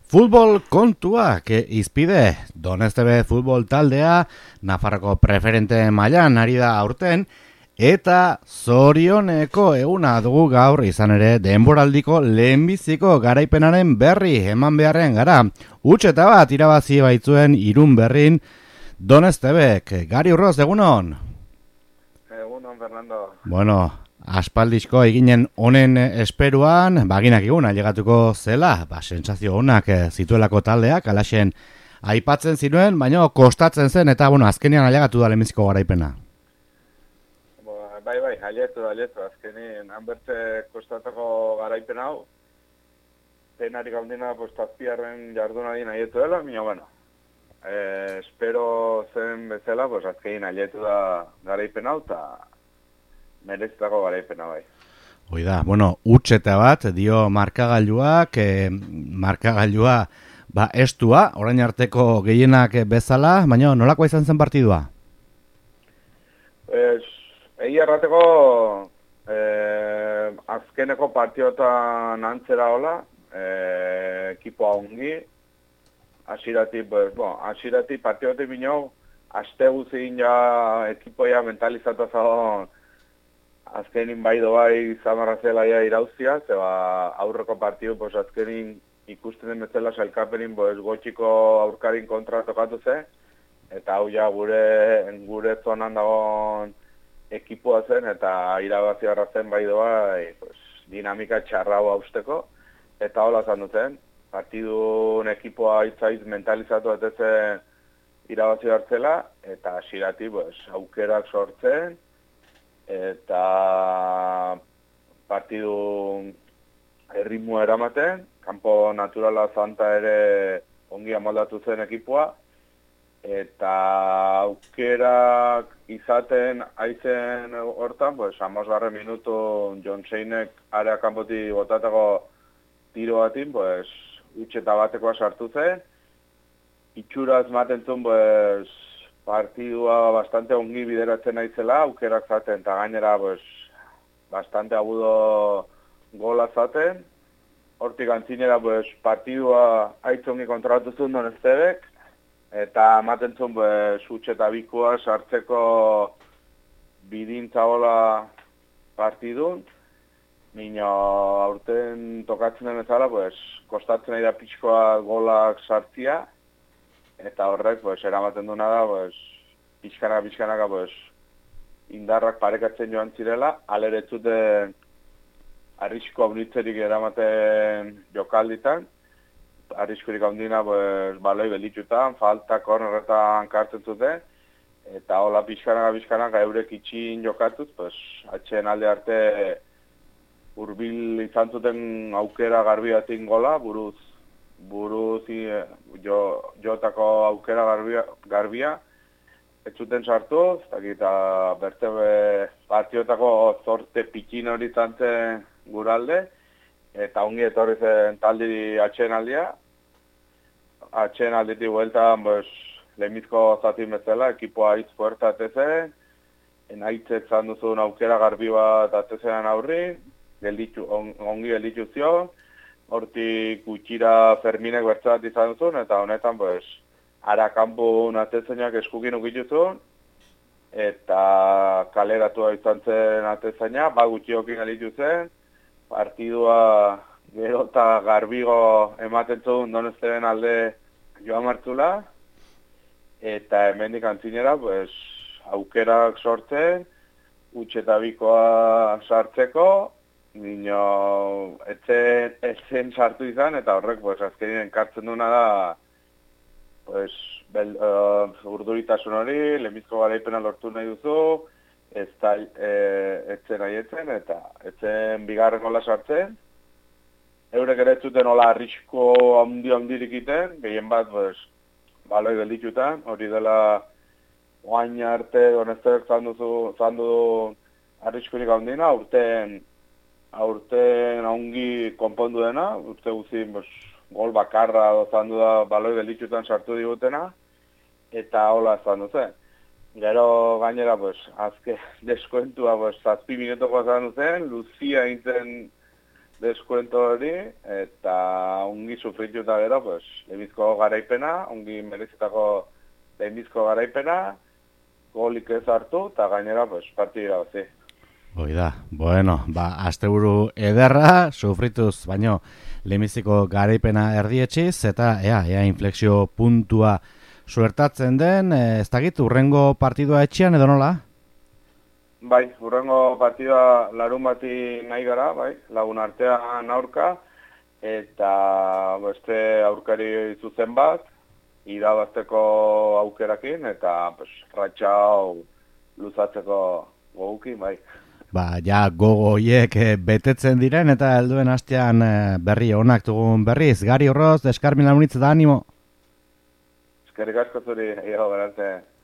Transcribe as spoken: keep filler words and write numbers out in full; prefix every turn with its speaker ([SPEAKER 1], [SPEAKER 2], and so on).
[SPEAKER 1] Futbol kontuak izpide, Doneztebe futbol taldea, Nafarroko preferente mailan ari da aurten, eta zorioneko eguna dugu gaur izan ere denboraldiko lehenbiziko garaipenaren berri eman beharren gara. Huts eta bat irabazi baitzuen Irun Berrin Doneztebek. Gari Urroz, egunon?
[SPEAKER 2] Egunon, Fernando.
[SPEAKER 1] Bueno, aspaldizko eginen honen esperuan, baginak egun ailegatuko zela, ba, sentsazio honak zituelako taldeak, alaxen aipatzen zinuen, baina kostatzen zen, eta bueno, azkenean ailegatu da lehenbiziko garaipena.
[SPEAKER 2] Bai, bai, aietu, aietu, azkenean, hanbertze kostatako garaipen hau, penarik handina, pues, tazpiarren jardunadien aietu dela, baina, bueno, eh, espero zen bezala, pues, azkenean aietu da garaipen hau, eta mereztako garaipena bai.
[SPEAKER 1] Hoi da, bueno, utxeta bat, dio markagailuak, eh, markagailua, ba, estua, orain arteko gehienak bezala, baina nolakoa izan zen partidua?
[SPEAKER 2] Es, egi errateko, eh, azkeneko partiotan antzera hola, eh, ekipoa ongi, asirati, pues, bueno, asirati partiotik bineo, aste guzin ja ekipoia mentalizatu zagon, azkenin bai dobai zamarra zela ja irauzia, zeba aurreko partidu, pues, azkenin ikusten den bezala sailkapenin, pues, gotxiko aurkarin kontra tokatu ze, eta hau ja gure, gure zonan dagoen ekipoa zen, eta irabazi barra zen bai dobai, pues, dinamika txarra hau hausteko, eta hola zan duten, partidun ekipoa itzaiz mentalizatu etezen irabazi hartzela, eta asirati, pues, aukerak sortzen, eta partidu erritmoa eramaten, kanpo naturala zanta ere ongi amoldatu zen ekipoa, eta aukerak izaten aizen hortan, pues, amosgarren minutu John Seinek area kanpoti botatako tiro batin, pues, utxeta batekoa sartu zen, itxuraz maten zuen, pues, partidua bastante ongi bideratzen naizela, aukerak zaten, eta gainera, pues, bastante agudo gola zaten. Hortik antzinera, pues, partidua aitzongi kontrolatu zuen Doneztebek, eta ematen zuen, pues, utxeta bikoa sartzeko bidintza gola partidun. Nino, aurten tokatzen den bezala, pues, kostatzen nahi da pixkoa golak sartzia, eta horrek, pues, eramaten duna da, pues, pixkanaka, pixkanaka, pues, indarrak parekatzen joan zirela, alere ez zuten arrisko haunitzerik eramaten jokalditan, arriskurik haundina, pues, baloi belditzutan, falta kornerretan kartzen zuten, eta hola pixkanaka, pixkanaka, eurek itxin jokatuz, pues, atxen alde arte hurbil izan zuten aukera garbiatin gola, buruz, buruz jo, jotako aukera garbia, garbia ez zuten sartu, eta berte partiotako zorte pikin hori zantzen guralde, eta ongi etorri zen taldi atxen aldia, atxen alditi bueltan, pues, lehenbizko zatin bezala, ekipoa hitz puerta atezen, enaitzek zan duzun aukera garbi bat atezean aurri, gelditu, on, ongi gelditu zion, hortik gutxira Ferminek bertze bat izan duzun, eta honetan, pues, ara kanpo atezainak eskukin ukituzun, eta kaleratua izan zen atezaina, ba gutxiokin galitu zen, partidua gero eta garbigo ematen zuen Donezteben alde joan martzula, eta hemendik antzinera, pues, aukerak sortzen, utxeta bikoa sartzeko, Nino, etzen, etzen sartu izan, eta horrek, pues, azkenien kartzen duna da, pues, bel, uh, urduritasun hori, lehenbizko garaipena lortu nahi duzu, ez da, e, etzen nahi etzen, eta etzen bigarren gola sartzen. Eurek ere ez zuten hola arrisko handi handirik iten, gehien bat, pues, baloi gelditzutan, hori dela oain arte, Doneztebek zandu zandu arriskurik handina, urten, aurten ongi konpondu dena, urte guzin, pues, gol bakarra zandu da baloi gelditzutan sartu digutena, eta hola zandu zen. Gero gainera, pues, azke deskoentua, pues, zazpi minutoko zandu zen, Luzia intzen deskuento hori, eta ongi sufrituta gero, pues, lehenbizko garaipena, ongi merezitako lehenbizko garaipena, golik ez hartu, eta gainera, pues, partida irabazi.
[SPEAKER 1] Hoi da, bueno, ba, asteburu ederra, sufrituz, baino, lehenbiziko garaipena erdietxiz, eta ea, ea, inflexio puntua suertatzen den, ez dakit, urrengo partidua etxean edo nola?
[SPEAKER 2] Bai, urrengo partida larun bati nahi gara, bai, lagun artean aurka, eta beste aurkari zuzen bat, irabazteko aukerakin, eta pues, ratxau luzatzeko gogukin, bai.
[SPEAKER 1] Ba, ja, gogo hiek betetzen diren, eta helduen hastean berri onak dugun berriz. Gari Horroz, Deskarmin Lamunitz da animo.
[SPEAKER 2] Eskerrik asko zuri, jo, berarte.